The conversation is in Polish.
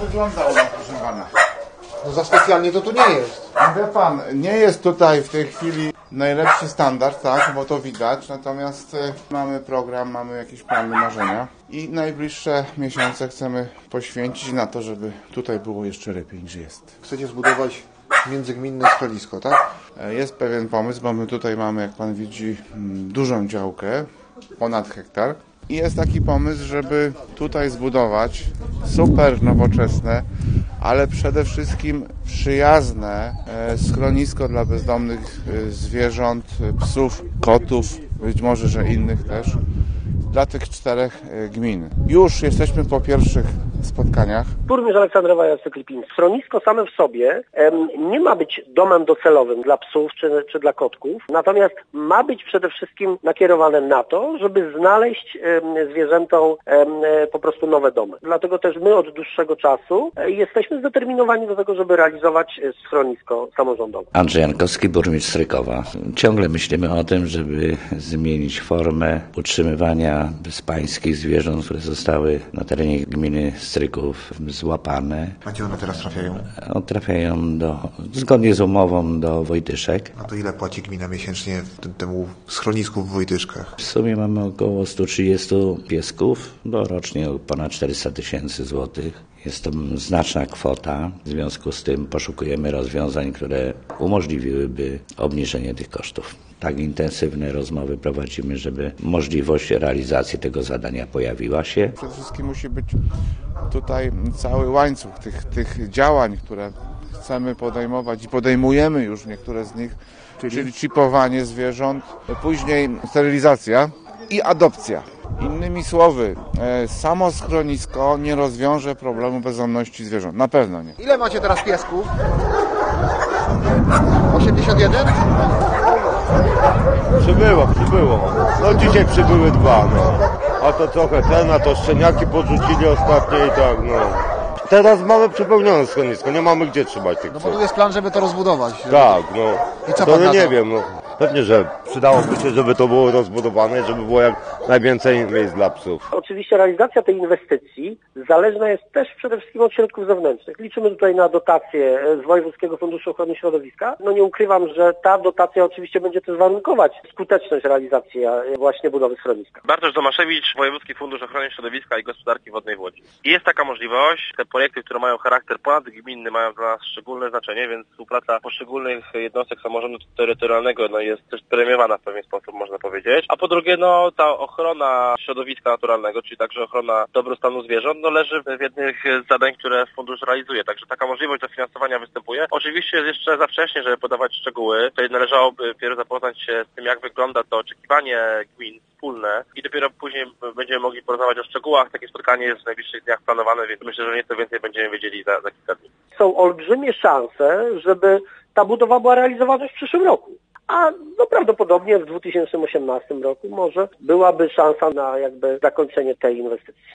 wygląda u nas, proszę pana. No za specjalnie to tu nie jest. Wie pan, nie jest tutaj w tej chwili najlepszy standard, tak, bo to widać, natomiast mamy program, mamy jakieś plany, marzenia i najbliższe miesiące chcemy poświęcić na to, żeby tutaj było jeszcze lepiej niż jest. Chcecie zbudować międzygminne schronisko, tak? Jest pewien pomysł, bo my tutaj mamy, jak pan widzi, dużą działkę, ponad hektar. I jest taki pomysł, żeby tutaj zbudować super nowoczesne, ale przede wszystkim przyjazne schronisko dla bezdomnych zwierząt, psów, kotów, być może, że innych też, dla tych 4 gmin. Już jesteśmy po pierwszych spotkaniach. Burmistrz Aleksander Wajacy-Klipiński. Schronisko same w sobie nie ma być domem docelowym dla psów czy dla kotków, natomiast ma być przede wszystkim nakierowane na to, żeby znaleźć zwierzętom po prostu nowe domy. Dlatego też my od dłuższego czasu jesteśmy zdeterminowani do tego, żeby realizować schronisko samorządowe. Andrzej Jankowski, burmistrz Strykowa. Ciągle myślimy o tym, żeby zmienić formę utrzymywania bezpańskich zwierząt, które zostały na terenie gminy Stryków złapane. A gdzie one teraz trafiają? Trafiają zgodnie z umową do Wojtyszek. A to ile płaci gmina miesięcznie temu schronisku w Wojtyszkach? W sumie mamy około 130 piesków, bo rocznie ponad 400 000 złotych. Jest to znaczna kwota, w związku z tym poszukujemy rozwiązań, które umożliwiłyby obniżenie tych kosztów. Tak intensywne rozmowy prowadzimy, żeby możliwość realizacji tego zadania pojawiła się. Przede wszystkim musi być tutaj cały łańcuch tych działań, które chcemy podejmować i podejmujemy już niektóre z nich, czyli chipowanie zwierząt, później sterylizacja i adopcja. Innymi słowy, samo schronisko nie rozwiąże problemu bezdomności zwierząt. Na pewno nie. Ile macie teraz piesków? 81? Przybyło. No dzisiaj przybyły 2, no. A to trochę a to szczeniaki podrzucili ostatnio i tak, no. Teraz mamy przepełnione schronisko, nie mamy gdzie trzymać tych No psów. bo tu jest plan, żeby to rozbudować. Tak, no. I co To pan na nie to? wiem, no. Pewnie, że przydałoby się, żeby to było rozbudowane, żeby było jak najwięcej miejsc dla psów. Oczywiście realizacja tej inwestycji zależna jest też przede wszystkim od środków zewnętrznych. Liczymy tutaj na dotację z Wojewódzkiego Funduszu Ochrony Środowiska. No nie ukrywam, że ta dotacja oczywiście będzie też warunkować skuteczność realizacji właśnie budowy schroniska. Bartosz Domaszewicz, Wojewódzki Fundusz Ochrony Środowiska i Gospodarki Wodnej w Łodzi. I jest taka możliwość, te projekty, które mają charakter ponadgminny, mają dla nas szczególne znaczenie, więc współpraca poszczególnych jednostek samorządu terytorialnego jest też premiowana w pewien sposób, można powiedzieć. A po drugie, ta ochrona środowiska naturalnego, czyli także ochrona dobrostanu zwierząt, leży w jednych z zadań, które fundusz realizuje. Także taka możliwość dofinansowania występuje. Oczywiście jest jeszcze za wcześnie, żeby podawać szczegóły. Tutaj należałoby dopiero zapoznać się z tym, jak wygląda to oczekiwanie gmin wspólne i dopiero później będziemy mogli porozmawiać o szczegółach. Takie spotkanie jest w najbliższych dniach planowane, więc myślę, że nieco więcej będziemy wiedzieli za kilka dni. Są olbrzymie szanse, żeby ta budowa była realizowana w przyszłym roku. A prawdopodobnie w 2018 roku może byłaby szansa na zakończenie tej inwestycji.